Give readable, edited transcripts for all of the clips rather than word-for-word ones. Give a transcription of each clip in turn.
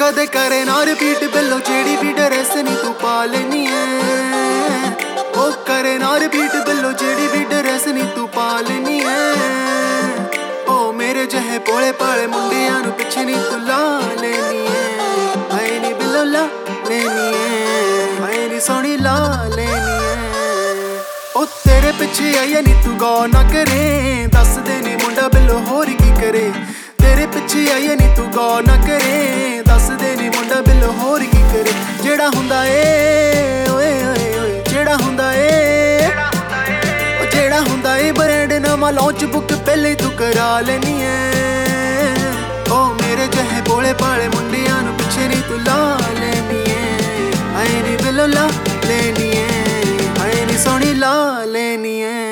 ਕਦੇ ਕਰੇ ਨਾ ਰਿਪੀਟ ਬਿੱਲੋ ਜਿਹੜੀ ਵੀ ਡਰੈਸ ਨੀ ਤੂੰ ਪਾ ਲੈਨੀ ਐ। ਉਹ ਕਰੇ ਨਾ ਰਿਪੀਟ ਬਿੱਲੋ ਜਿਹੜੀ ਵੀ ਡਰੈਸ ਨੀ ਤੂੰ ਪਾ ਲੈਨੀ ਐ। ਉਹ ਮੇਰੇ ਜਿਹੇ ਭੋਲੇ ਭਾਲੇ ਮੁੰਡਿਆਂ ਨੂੰ ਪਿੱਛੇ ਨੀ ਤੂੰ ਲਾ ਲੈਨੀ ਐ। ਹਾਏ ਨੀ ਬਿੱਲੋ ਲਾ ਲੈਨੀ ਐ, ਹਾਏ ਨੀ ਸੋਹਣੀ ਲਾ ਲੈਨੀ ਐ। ਉਹ ਤੇਰੇ ਪਿੱਛੇ ਆਈ ਨੀ ਤੂੰ ਗੌਰ ਨਾ ਕਰੇ, ਦੱਸਦੇ ਨੀ ਮੁੰਡਾ ਬਿੱਲੋ ਹੋਰ ਕੀ ਕਰੇ। ਤੇਰੇ ਪਿੱਛੇ ਆਈ ਨੀ ਤੂੰ ਗੌਰ ਨਾ ਕਰੇ, ਦੱਸਦੇ ਨੀ ਮੁੰਡਾ ਬਿੱਲੋ ਹੋਰ ਕੀ ਕਰੇ। ਜਿਹੜਾ ਹੁੰਦਾ ਏ ਓਏ ਓਏ ਓਏ, ਜਿਹੜਾ ਹੁੰਦਾ ਏ, ਉਹ ਜਿਹੜਾ ਹੁੰਦਾ ਏ ਬ੍ਰਾਂਡ ਨਵਾਂ ਲਾਂਚ ਬੁੱਕ ਪਹਿਲੇ ਤੂੰ ਕਰਾ ਲੈਨੀ ਐ। ਉਹ ਮੇਰੇ ਜਿਹੇ ਭੋਲੇ ਭਾਲੇ ਮੁੰਡਿਆਂ ਨੂੰ ਪਿੱਛੇ ਨੀ ਤੂੰ ਲਾ ਲੈਨੀ ਐ। ਹਾਏ ਨੀ ਬਿੱਲੋ ਲਾ ਲੈਨੀ ਐ, ਹਾਏ ਨੀ ਸੋਹਣੀ ਲਾ ਲੈਨੀ ਐ।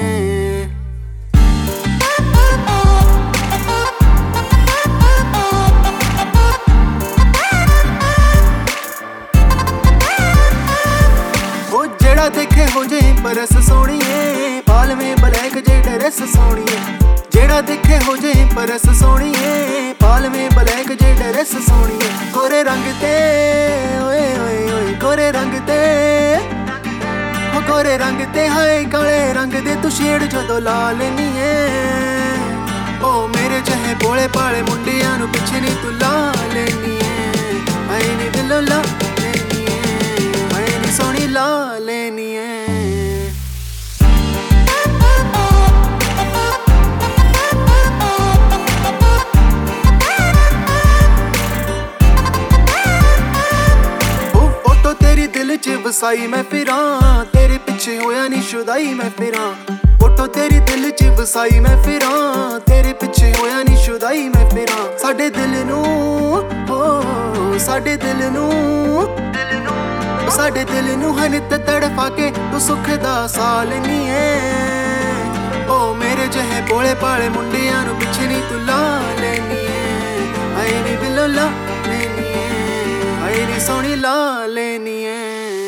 ਜਿਹੜਾ ਦੇਖੇ ਹੋ ਜੇ ਪਰਸ ਸੋਹਣੀਏ, ਪਾਲਵੇਂ ਬਲੈਕ ਜੇ ਡਰੈਸ ਸੋਹਣੀਏ। ਜਿਹੜਾ ਦੇਖੇ ਹੋ ਜੇ ਪਰਸ ਸੋਹਣੀਏ, ਪਾਲਵੇਂ ਬਲੈਕ ਜੇ ਡਰੈਸ ਸੋਹਣੀਏ। ਗੋਰੇ ਰੰਗ ਤੇ ਓਏ ਓਏ ਓਏ, ਗੋਰੇ ਰੰਗ ਤੇ, ਹੋ ਗੋਰੇ ਰੰਗ ਤੇ ਹਾਏ ਕਾਲੇ ਰੰਗ ਦੇ ਤੂੰ ਸ਼ੇਡ ਜਦੋਂ ਲਾ ਲੈਨੀ ਐ। ਉਹ ਮੇਰੇ ਜਿਹੇ ਭੋਲੇ ਭਾਲੇ ਮੁੰਡਿਆਂ ਨੂੰ ਪਿੱਛੇ ਨੀ ਤੂੰ ਲਾ ਲੈਨੀ ਐ। ਹਾਏ ਨੀ ਬਿੱਲੋ ਲਾ ਲੈਨੀ ਐ, ਹਾਏ ਨੀ ਸੋਹਣੀ ਲਾ ਲੈਨੀ ਐ। ਫੋਟੋ ਤੇਰੀ ਦਿਲ ਚ ਵਸਾਈ ਮੈਂ ਫਿਰਾਂ, ਤੇਰੇ ਪਿੱਛੇ ਹੋਇਆ ਨੀ ਸ਼ੁਦਾਈ ਮੈਂ ਫਿਰਾਂ। ਫੋਟੋ ਤੇਰੀ ਦਿਲ ਚ ਵਸਾਈ ਮੈਂ ਫਿਰਾਂ, ਤੇਰੇ ਪਿੱਛੇ ਹੋਇਆ ਨੀ ਸ਼ੁਦਾਈ ਮੈਂ ਫਿਰਾਂ। ਸਾਡੇ ਦਿਲ ਨੂੰ ਹੋ, ਸਾਡੇ ਦਿਲ ਨੂੰ, ਸਾਡੇ ਦਿਲ ਨੂੰ ਹਨਿਤ ਤੜਫਾ ਕੇ ਤੂੰ ਸੁੱਖ ਦਾ ਸਾਹ ਲੈਨੀ ਐ। ਉਹ ਮੇਰੇ ਜਿਹੇ ਭੋਲੇ ਭਾਲੇ ਮੁੰਡਿਆਂ ਨੂੰ ਪਿੱਛੇ ਨੀ ਤੂੰ ਲਾ ਲੈਨੀ ਐ। ਹਾਏ ਨੀ ਬਿੱਲੋ ਲਾ ਲੈਨੀ ਐ, ਹਾਏ ਨੀ ਸੋਹਣੀ ਲਾ ਲੈਨੀ ਐ।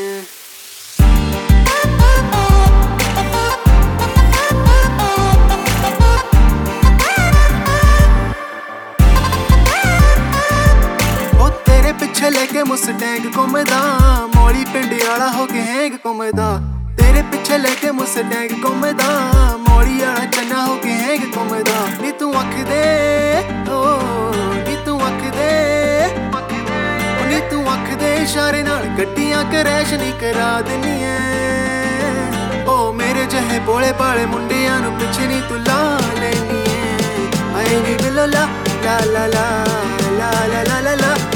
ਪਿੱਛੇ ਲੈ ਕੇ ਮੁਸਟੈਂਗ ਘੁੰਮਦਾ, ਮੌਲੀ ਪਿੰਡ ਵਾਲਾ ਹੋ ਕੇ ਹੈਂਗ ਘੁੰਮਦਾ। ਤੇਰੇ ਪਿੱਛੇ ਲੈ ਕੇ ਮੁਸਟੈਂਗ ਘੁੰਮਦਾ, ਮੌਲੀ ਵਾਲਾ ਚੰਨਾ ਹੋ ਕੇ ਹੈਂਗ ਘੁੰਮਦਾ। ਨੀ ਤੂੰ ਅੱਖ ਦੇ ਓ, ਨੀ ਤੂੰ ਅੱਖ ਦੇ, ਨੀ ਤੂੰ ਅੱਖ ਦੇ ਇਸ਼ਾਰੇ ਨਾਲ ਗੱਡੀਆਂ ਕਰੈਸ਼ ਨੀ ਕਰਾ ਦੇਨੀ ਐ। ਉਹ ਮੇਰੇ ਜਿਹੇ ਭੋਲੇ ਭਾਲੇ ਮੁੰਡਿਆਂ ਨੂੰ ਪਿੱਛੇ ਨੀ ਤੂੰ ਲਾ ਲੈਨੀ ਐ। ਹਾਏ ਨੀ ਬਿੱਲੋ ਲਾ ਲਾ ਲਾ ਲਾ ਲਾ ਲਾ ਲਾ ਲਾ।